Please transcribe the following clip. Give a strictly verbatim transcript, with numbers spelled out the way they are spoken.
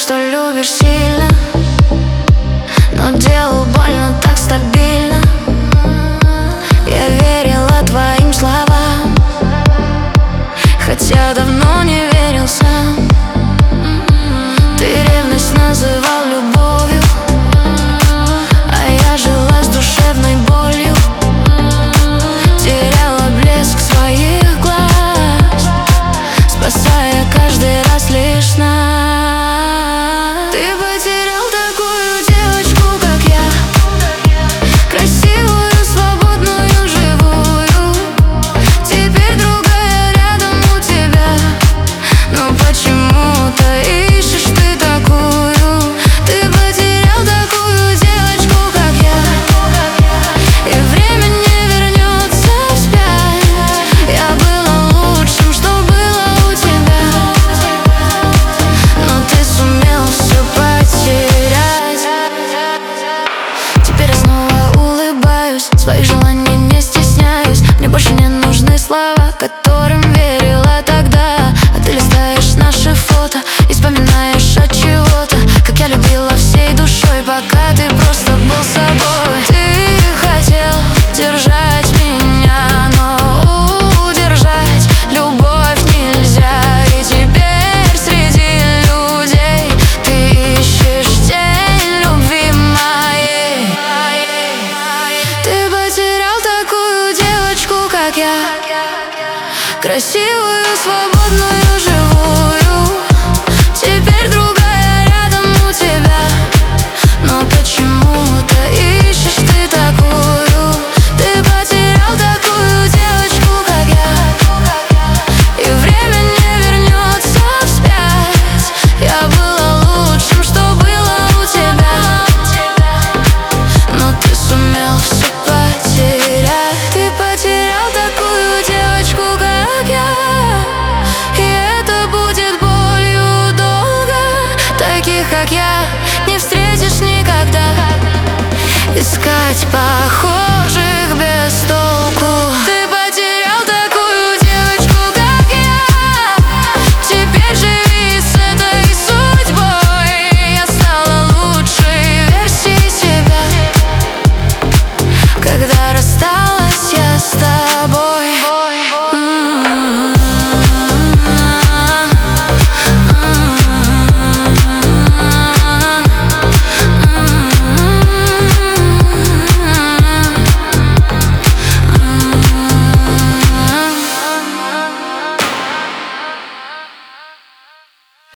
что любишь сильно, но делал больно так стабильно. Я верила твоим словам, хотя давно не верил сам. Ты ревность называл любовью, а я жила с душевной болью. Теряла блеск своих глаз, спасая каждый раз лишь нас. Ты потерял такую девочку, как я, красивую, свободную, живую. Теперь другая рядом у тебя, но почему-то ищешь ты такую. Ты потерял такую девочку, как я, и время не вернется вспять. Я была лучшим, что было у тебя, но ты сумел все потерять. Теперь я снова улыбаюсь, своих желаний не стесняюсь. Мне больше не нужны слова, которым верила тогда. А ты листаешь наши фото и вспоминаешь от чего-то, как я любила всей душой, пока ты просто был собой. Ты хотел держать меня, но удержать любовь нельзя. И теперь среди людей ты ищешь тень любви моей. Ты потерял такую девочку, как я, красивую,